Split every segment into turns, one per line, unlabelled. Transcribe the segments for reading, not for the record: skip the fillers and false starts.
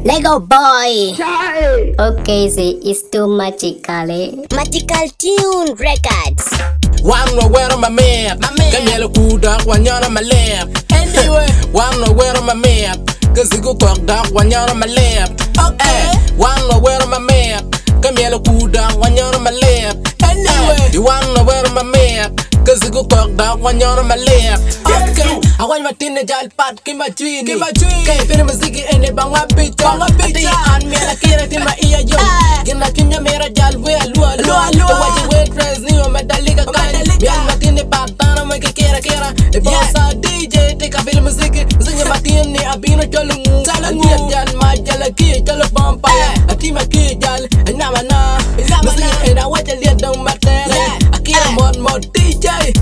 Lego boy.
Chai.
Okay, see, it's too magical.
Magical Tune Records.
One nowhere on my map. Can yellow cool dog when you're on my lap. Anyway, one nowhere on my map. Cause you go cock dog when you're on my lap. Okay, one nowhere on my map. Come yellow cool dog when you're on my lap. Anyway, you want nowhere on my map. Cause you go cock dog when you're on my lap. Okay, I want my teenage pat, give my tree. Can't feel my ziggy and a bang up bitch. And me like it in my ear, yo. Get like in your mirror, jal, well, the way you wear dress, new medallica. Yan matindi patana mo kikira. The boss a DJ take a film music. Zanya matindi abino cholungu. Atia jal majala ki cholo pompa. Ati maki jal nama na. Music and I watch a little matter. Akira mod DJ.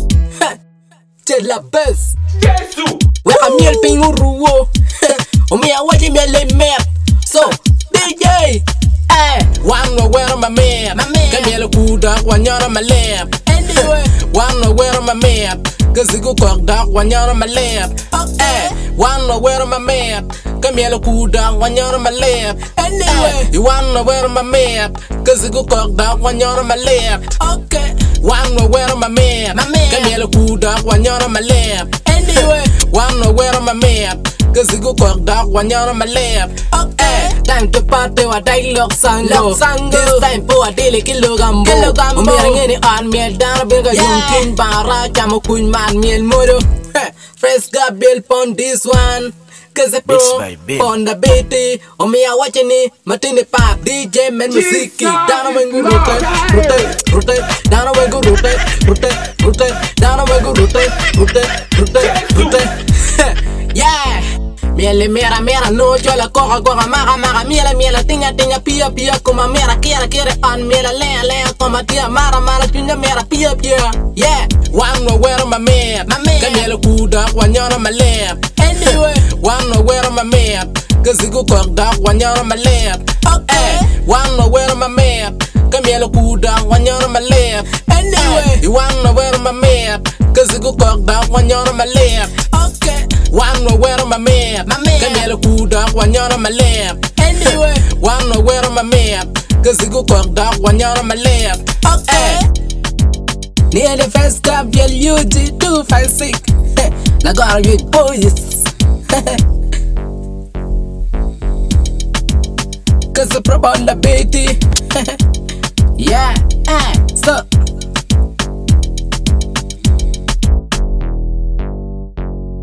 Ted la best. We a miel pinguruo. Umi a watch me le map. So DJ. One nowhere on my map. Come here, cool dog when you're on my lap. Anyway, one nowhere on my map. Cause you go cock dog when you're on my lap. One nowhere on my map. Come here, cool dog when you're on my lap. Anyway, you want nowhere on my map. Cause you go cock dog when you're on my lap. Okay, one nowhere on my map. Come here, cool dog when you're on my lap. Anyway, one nowhere on my map. Cause you go cock dog when you're on my lap. Okay, time to party wa dialogue sango. This time po a daily kilogambo. Umirang ini on miel dana binga yung king para chamo kun man miel modo. Fresh got bill pon this one. Cause I pro on the BT. Umi a watching it. Matini pop DJ man musiki. Dana wengu rotate. Dana wengu rotate. Dana wengu rotate. Yeah. Miele mera no chola coja mara miela tinga pia como mera quiere on miela lea como tia mara chunya mera pia yeah one nowhere on my map can yellow cool dog when you're on my lap anyway one nowhere on my map cause you go cock dog when you're on my lap okay one nowhere on my map come yellow cool dog when you're on my lap anyway you want nowhere on my map cause you go cock dog when you're on my lap okay one nowhere on my map. Come here, cool dog when you're on my lap. Anyway, one nowhere on my map. Cause you go cock dog when you're on my lap. Okay. Near the first club, yell UG 256. Now go on with boys. Cause the prob on the BT. Yeah, so.